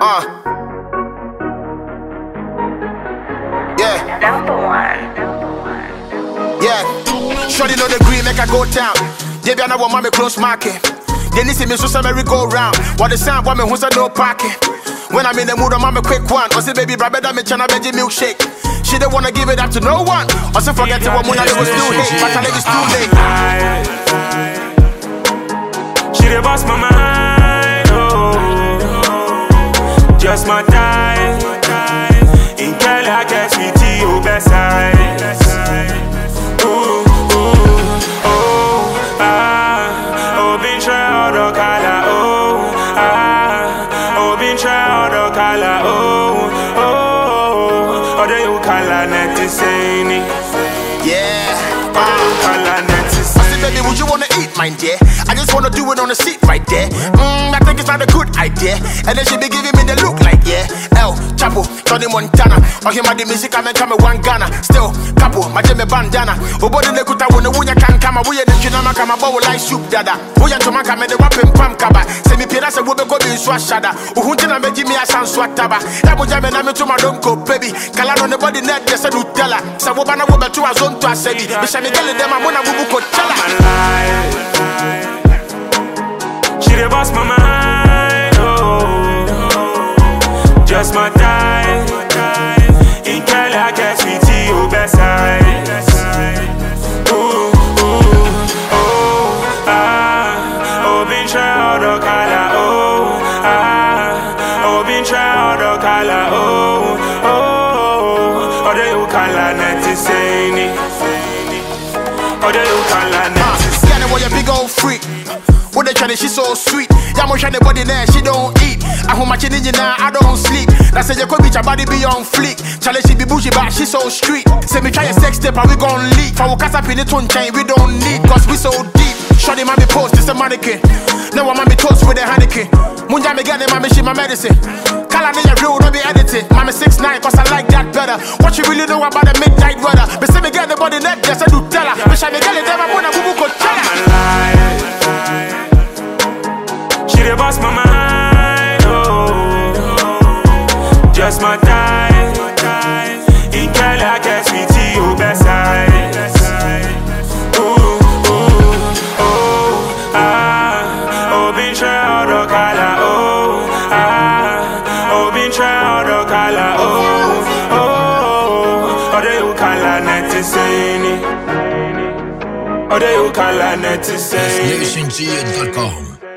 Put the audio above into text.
Yeah. Number one. Yeah. Shorty know the green make I go down. Debbie and I want mommy close market. They need to me so some merry go round. What the sound woman who said no parking. When I'm in the mood, I'm a quick one. I say baby brother that me chana veggie milkshake. She don't wanna give it up to no one. I say forget it, what when I was still hate, but I think it's too late. She the boss my mind, oh. Just my time. In Kelly I guess we T.O. best side. Baby, would you wanna eat mine, dear? I just wanna do it on the seat right there. I think it's not a good idea. And then she be giving me the look like, yeah. El Chapo, Tony Montana. Or him at the music, I'm one Ghana. Still, Capo, my Jimmy bandana. Obody the kuta when the wunya can come. We are the Chinama come bowl like soup dada. We are to make a weapon pam kaba. Semi Piras and Wobe go in swashada. Uhuntina make me a sound swataba. Abu Jamen, I'm to my donko, baby. Kalan on the body net, just a Nutella. Sabobana Wobe to a zone to a sedi. Bishami tell them I'm gonna bubu tell. She the boss my mind, oh. Just my time. In Kelly I guess we T.O. best side. Been trying to call her, been trying to call her, they you call her not to say ni. They you call her not to say. Yeah, what a big old freak. What they trying, she's so sweet. Yeah, I'm trying to body there, she don't eat. I hold my chin in now, I don't sleep. That's say you could be your body be on fleek. Challenge she be bougie, but she so street. Say me try a sex step and we gon' leak. For we cast up in the tone chain, we don't need, cause we so deep. Shorty mommy post, it's a mannequin. Now I'm mommy toast with a Heineken. Munja me get it, mommy, she my medicine. Call her name real, don't be edited. Mommy 6'9", cause I like that better. What you really know about the midnight weather? But say me get the body net, just a Nutella. Wish I me get it, them I wanna boo could tell her. She the boss my mind, oh. Just my time. In Kelly I guess we T.O. best side. Been trying to call her, been trying to call her, they you call her not to say ni. They you call her not to say. DestinationGA.com